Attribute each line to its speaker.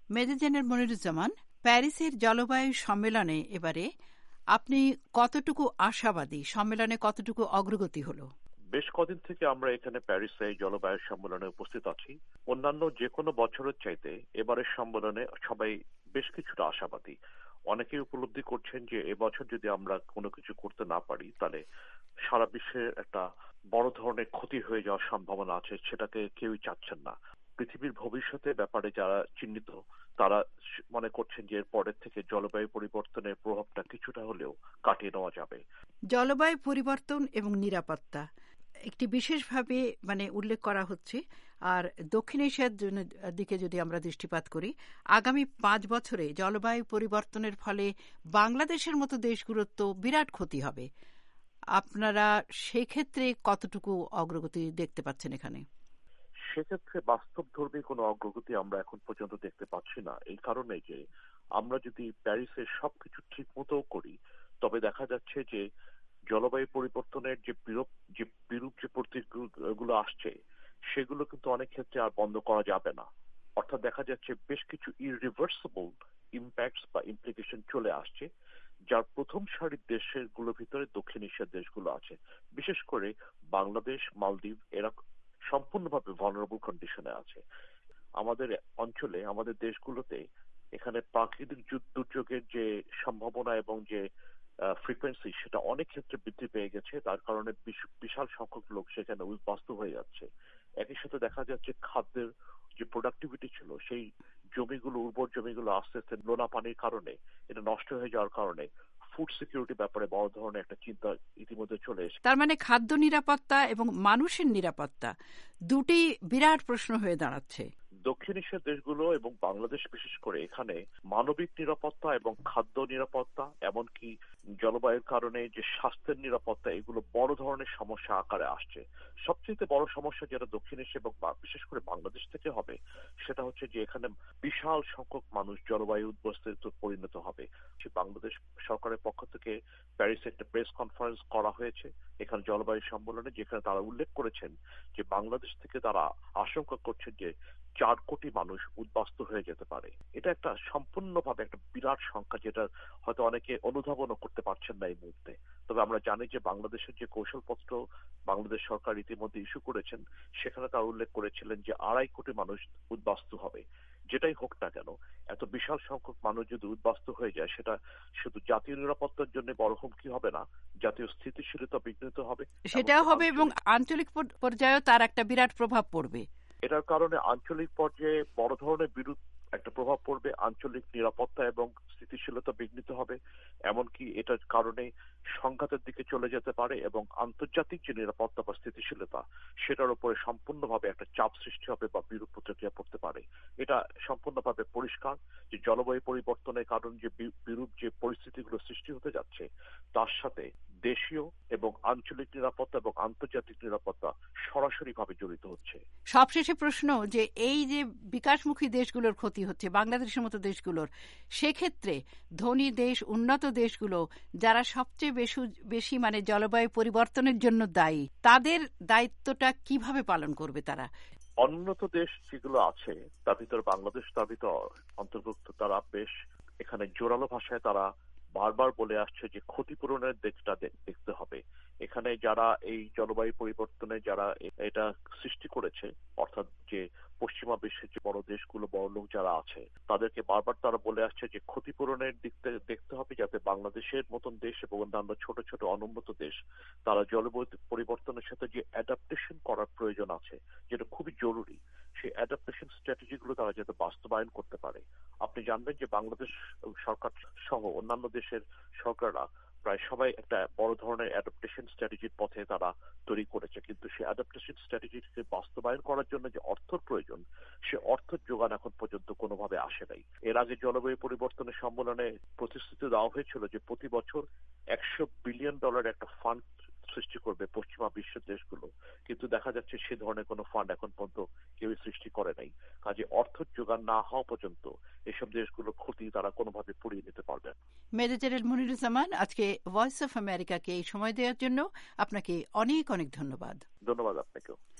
Speaker 1: Major general Moniruzzaman, প্যারিসের জলবায়ু সম্মেলনে এবারে আপনি কতটুকু আশাবাদী? সম্মেলনে কতটুকু অগ্রগতি হলো?
Speaker 2: বেশ কদিন থেকে আমরা এখানে প্যারিসে জলবায়ু সম্মেলনে উপস্থিত আছি। অন্যান্য যে কোনো বছরের চাইতে এবারের সম্মেলনে সবাই বেশ কিছুটা আশাবাদী। অনেকেই উপলব্ধি করছেন যে এবছর যদি আমরা কোনো কিছু করতে না পারি তাহলে সারা বিশ্বের একটা বড় ধরনের ক্ষতি হয়ে যাওয়ার সম্ভাবনা আছে, সেটাকে কেউই চাচ্ছেন না। পৃথিবীর ভবিষ্যতের ব্যাপারে যারা চিহ্নিত তারা মনে করছেন যে এর পরের থেকে জলবায়ু পরিবর্তনের প্রভাবটা কিছুটা হলেও কাটিয়ে নেওয়া যাবে।
Speaker 1: জলবায়ু পরিবর্তন এবং নিরাপত্তা একটি বিশেষভাবে উল্লেখ করা হচ্ছে। আর দক্ষিণ এশিয়ার দিকে যদি আমরা দৃষ্টিপাত করি, আগামী 5 বছরে জলবায়ু পরিবর্তনের ফলে বাংলাদেশের মতো দেশগুলোর তো বিরাট ক্ষতি হবে। আপনারা সেক্ষেত্রে কতটুকু অগ্রগতি দেখতে পাচ্ছেন এখানে?
Speaker 2: সেক্ষেত্রে বাস্তবধর্মী কোনো অগ্রগতি আমরা এখন পর্যন্ত দেখতে পাচ্ছি না। এই কারণে যে আমরা যদি প্যারিসের সবকিছু ঠিক মতো করি তবে দেখা যাচ্ছে যে জলবায়ু পরিবর্তনের যে বিরূপ যে প্রতিক্রিয়াগুলো আসছে সেগুলো কিন্তু অনেক ক্ষেত্রে আর বন্ধ করা যাবে না। অর্থাৎ দেখা যাচ্ছে বেশ কিছু ইররিভার্সিবল ইম্প্যাক্টস বা ইমপ্লিকেশন চলে আসছে, যার প্রথম সারির দেশগুলোর ভিতরে দক্ষিণ এশিয়ার দেশগুলো আছে। বিশেষ করে বাংলাদেশ, মালদ্বীপ এরা সম্পূর্ণভাবে ভালনারেবল কন্ডিশনে আছে। আমাদের অঞ্চলে, আমাদের দেশগুলোতে এখানে প্রাকৃতিক দুর্যোগের যে সম্ভাবনা এবং যে ফ্রিকোয়েন্সি সেটা অনেক ক্ষেত্রে বৃদ্ধি পেয়ে গেছে। তার কারণে বিশাল সংখ্যক লোক সেখানে উদ্বাস্তু হয়ে যাচ্ছে। একই সাথে দেখা যাচ্ছে খাদ্যের যে প্রোডাক্টিভিটি ছিল সেই জমিগুলো, উর্বর জমিগুলো আস্তে আস্তে নোনা পানির কারণে এটা নষ্ট হয়ে যাওয়ার কারণে ফুড সিকিউরিটির ব্যাপারে বড় ধরনের একটা চিন্তা ইতিমধ্যে চলে এসেছে।
Speaker 1: তার মানে খাদ্য নিরাপত্তা এবং মানুষের নিরাপত্তা দুটি বিরাট প্রশ্ন হয়ে দাঁড়াচ্ছে।
Speaker 2: দক্ষিণ এশিয়ার দেশগুলো এবং বাংলাদেশ বিশেষ করে এখানে মানবিক নিরাপত্তা এবং খাদ্য নিরাপত্তা, এমনকি জলবায়ুর কারণে যে স্বাস্থ্যের নিরাপত্তা, এগুলো বড় ধরনের সমস্যা আকারে আসছে। সবচেয়ে বড় সমস্যা যেটা দক্ষিণ এশিয়া এবং বিশেষ করে বাংলাদেশ থেকে হবে সেটা হচ্ছে যে এখানে বিশাল সংখ্যক মানুষ জলবায়ু উদ্বাস্তুতে পরিণত হবে। বাংলাদেশ সরকারের পক্ষ থেকে প্যারিসে একটা প্রেস কনফারেন্স করা হয়েছে এখানে জলবায়ু সম্মেলনে, যেখানে তারা উল্লেখ করেছেন যে বাংলাদেশ থেকে তারা আশঙ্কা করছেন যে 4 কোটি মানুষ উদ্বাস্তু হয়ে যেতে পারে। এটা একটা সম্পূর্ণভাবে একটা বিরাট সংখ্যা, যেটা হয়তো অনেকে অনুধাবনও করতে পারছেন না এই মুহূর্তে। তবে আমরা জানি যে বাংলাদেশের যে কৌশলপত্র বাংলাদেশ সরকার ইতিমধ্যে ইস্যু করেছেন সেখানে তারা উল্লেখ করেছিলেন যে 2.5 কোটি মানুষ উদ্বাস্তু হবে। যেটাই হোক না কেন, এত বিশাল সংখ্যক মানুষ যদি উদ্বাস্তু হয়ে যায় সেটা শুধু জাতীয় নিরাপত্তার জন্য বড় হুমকি হবে না, জাতীয় স্থিতিশীলতা বিঘ্নিত হবে,
Speaker 1: সেটাও হবে এবং আঞ্চলিক পর্যায়েও তার একটা বিরাট প্রভাব পড়বে।
Speaker 2: এটার কারণে আঞ্চলিক পর্যায়ে বড় ধরনের বিরূপ একটা প্রভাব পড়বে, আঞ্চলিক নিরাপত্তা এবং স্থিতিশীলতা বিঘ্নিত হবে, এমনকি এটার কারণে সংঘাতের দিকে চলে যেতে পারে এবং আন্তর্জাতিক যে নিরাপত্তা বা স্থিতিশীলতা সেটার উপরে সম্পূর্ণভাবে একটা চাপ সৃষ্টি হবে বা বিরূপ প্রতিক্রিয়া পড়তে পারে। এটা সম্পূর্ণভাবে পরিষ্কার যে জলবায়ু পরিবর্তনের কারণে যে বিরূপ যে পরিস্থিতিগুলো সৃষ্টি হতে যাচ্ছে তার সাথে দেশীয় এবং আঞ্চলিক নিরাপত্তা এবং আন্তর্জাতিক নিরাপত্তা সরাসরি ভাবে জড়িত হচ্ছে।
Speaker 1: সবশেষে প্রশ্ন, যে এই যে বিকাশমুখী দেশগুলোর ক্ষতি হচ্ছে বাংলাদেশের মতো দেশগুলোর, সেক্ষেত্রে ধনী দেশ, উন্নত দেশগুলো যারা সবচেয়ে বেশি জলবায়ু পরিবর্তনের জন্য দায়ী, তাদের দায়িত্বটা কিভাবে পালন করবে তারা?
Speaker 2: উন্নত দেশ যেগুলো আছে তার ভিতর বাংলাদেশ তার ভিতর অন্তর্ভুক্ত। তারা বেশ এখানে জোরালো ভাষায় তারা বারবার বলে আসছে যে ক্ষতিপূরণের দিকটা দেখতে হবে। এখানে যারা এই জলবায়ু পরিবর্তনে যারা এটা সৃষ্টি করেছে, অর্থাৎ যে পশ্চিমা বিশ্বের যে বড় দেশগুলো, বড় লোক যারা আছে, তাদেরকে বারবার তারা বলে আসছে যে ক্ষতিপূরণের দিকটা দেখতে হবে, যাতে বাংলাদেশের মতন দেশ এবং অন্যান্য ছোট ছোট অনুন্নত দেশ তারা জলবায়ু পরিবর্তনের সাথে যে অ্যাডাপ্টেশন করার প্রয়োজন আছে, যেটা খুবই জরুরি, সেই অ্যাডাপ্টেশন স্ট্র্যাটেজিগুলো তারা যাতে বাস্তবায়ন করতে পারে। আপনি জানবেন যে বাংলাদেশ সরকার সহ অন্যান্য দেশের সরকাররা প্রায় সবাই একটা বড় ধরনের অ্যাডাপ্টেশন স্ট্র্যাটেজির পথে তারা তৈরি করেছে, কিন্তু সেই অ্যাডাপ্টেশন স্ট্র্যাটেজিকে বাস্তবায়ন করার জন্য যে অর্থের প্রয়োজন সে অর্থের যোগান এখন পর্যন্ত কোনোভাবে আসে নাই। এর আগে জলবায়ু পরিবর্তনের সম্মেলনে প্রতিশ্রুতি দেওয়া হয়েছিল যে প্রতি বছর $100 বিলিয়ন একটা ফান্ড সৃষ্টি করবে পশ্চিমা বিশ্বের দেশগুলো, কিন্তু দেখা যাচ্ছে সে ধরনের কোনো ফান্ড এখন পর্যন্ত কেউ সৃষ্টি করে নাই। কাজে অর্থ যোগান না হওয়া পর্যন্ত এসব দেশগুলোর ক্ষতি তারা কোনোভাবে পুড়িয়ে নিতে পারবে।
Speaker 1: মেজর জেনারেল মনিরুজ্জামান, আজকে ভয়েস অফ আমেরিকাকে এই সময় দেওয়ার জন্য আপনাকে অনেক অনেক ধন্যবাদ।
Speaker 2: ধন্যবাদ আপনাকেও।